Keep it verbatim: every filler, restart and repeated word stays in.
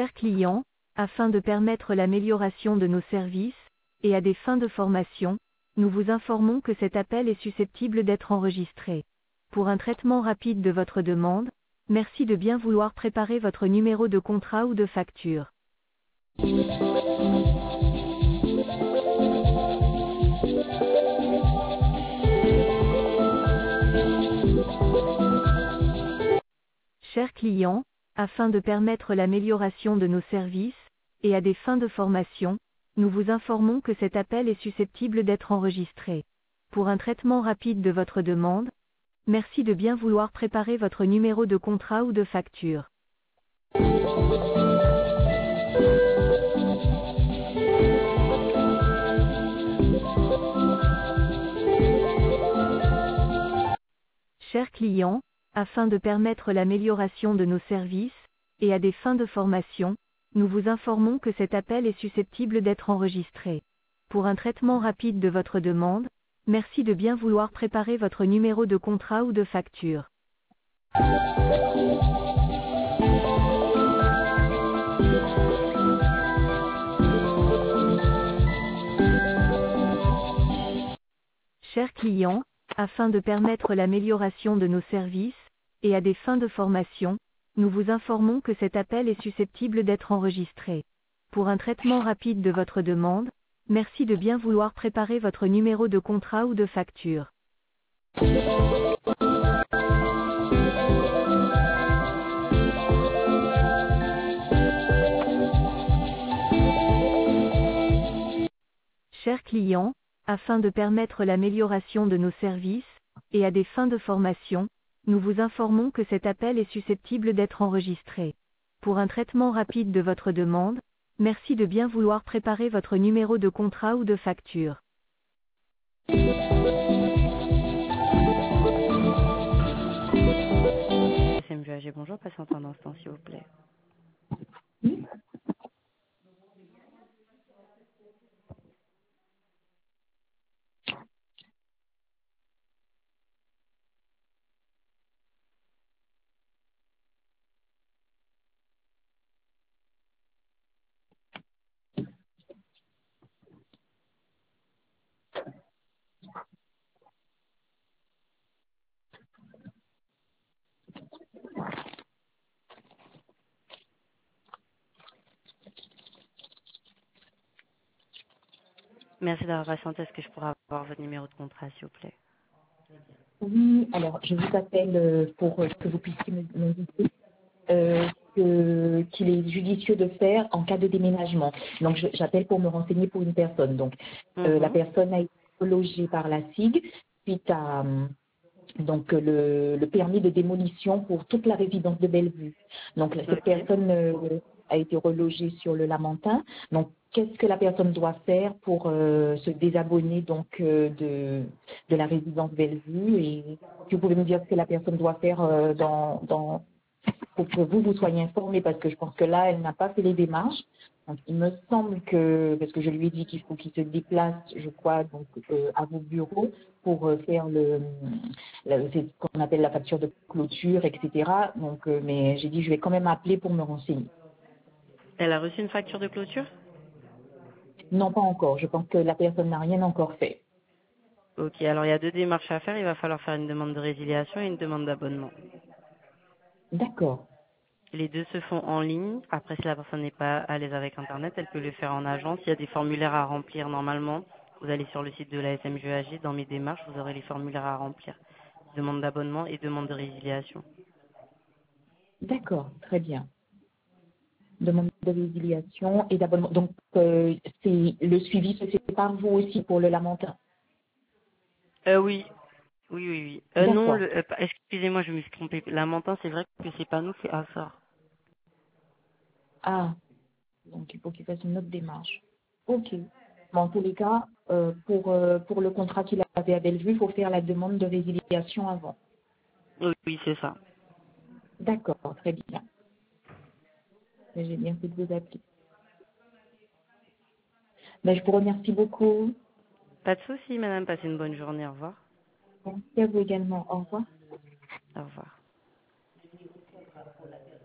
Chers clients, afin de permettre l'amélioration de nos services, et à des fins de formation, nous vous informons que cet appel est susceptible d'être enregistré. Pour un traitement rapide de votre demande, merci de bien vouloir préparer votre numéro de contrat ou de facture. Chers clients, afin de permettre l'amélioration de nos services, et à des fins de formation, nous vous informons que cet appel est susceptible d'être enregistré. Pour un traitement rapide de votre demande, merci de bien vouloir préparer votre numéro de contrat ou de facture. Chers clients, afin de permettre l'amélioration de nos services, et à des fins de formation, nous vous informons que cet appel est susceptible d'être enregistré. Pour un traitement rapide de votre demande, merci de bien vouloir préparer votre numéro de contrat ou de facture. Chers clients, afin de permettre l'amélioration de nos services, et à des fins de formation, nous vous informons que cet appel est susceptible d'être enregistré. Pour un traitement rapide de votre demande, merci de bien vouloir préparer votre numéro de contrat ou de facture. Chers clients, afin de permettre l'amélioration de nos services, et à des fins de formation, nous vous informons que cet appel est susceptible d'être enregistré. Pour un traitement rapide de votre demande, merci de bien vouloir préparer votre numéro de contrat ou de facture. S M V A G, bonjour, patiente un instant s'il vous plaît. Merci d'avoir patienté. Est-ce que je pourrais avoir votre numéro de contrat s'il vous plaît? Oui, alors je vous appelle euh, pour euh, que vous puissiez me- m'indiquer euh, que- qu'il est judicieux de faire en cas de déménagement. Donc je- j'appelle pour me renseigner pour une personne. Donc euh, la Mhm. personne a été logée par la S I G suite à euh, donc euh, le, le permis de démolition pour toute la résidence de Bellevue. Donc cette Ok. personne euh, a été relogée sur le Lamentin. Donc qu'est-ce que la personne doit faire pour euh, se désabonner donc euh, de, de la résidence Bellevue, et si vous pouvez me dire ce que la personne doit faire euh, dans, dans pour que vous vous soyez informés, parce que je pense que là elle n'a pas fait les démarches. Donc, il me semble que, parce que je lui ai dit qu'il faut qu'il se déplace, je crois, donc euh, à vos bureaux pour euh, faire le, le c'est ce qu'on appelle la facture de clôture, et cetera. Donc, euh, mais j'ai dit je vais quand même appeler pour me renseigner. Elle a reçu une facture de clôture? Non, pas encore. Je pense que la personne n'a rien encore fait. Ok, alors il y a deux démarches à faire. Il va falloir faire une demande de résiliation et une demande d'abonnement. D'accord. Les deux se font en ligne. Après, si la personne n'est pas à l'aise avec Internet, elle peut le faire en agence. Il y a des formulaires à remplir normalement. Vous allez sur le site de la S M G A G. Dans mes démarches, vous aurez les formulaires à remplir. Demande d'abonnement et demande de résiliation. D'accord, très bien. Demande de résiliation et d'abonnement. Donc, euh, c'est le suivi se fait par vous aussi pour le Lamentin. Euh, oui. Oui, oui, oui. Euh, non, D'accord. le, euh, excusez-moi, je me suis trompée. Lamentin, c'est vrai que c'est pas nous, c'est Assor. Ah, donc il faut qu'il fasse une autre démarche. Ok. Mais en tous les cas, euh, pour, euh, pour le contrat qu'il avait à Bellevue, il faut faire la demande de résiliation avant. Oui, oui, c'est ça. D'accord, très bien. Mais j'ai bien fait de vous appeler. Ben, je vous remercie beaucoup. Pas de souci, madame. Passez une bonne journée. Au revoir. Merci à vous également. Au revoir. Au revoir.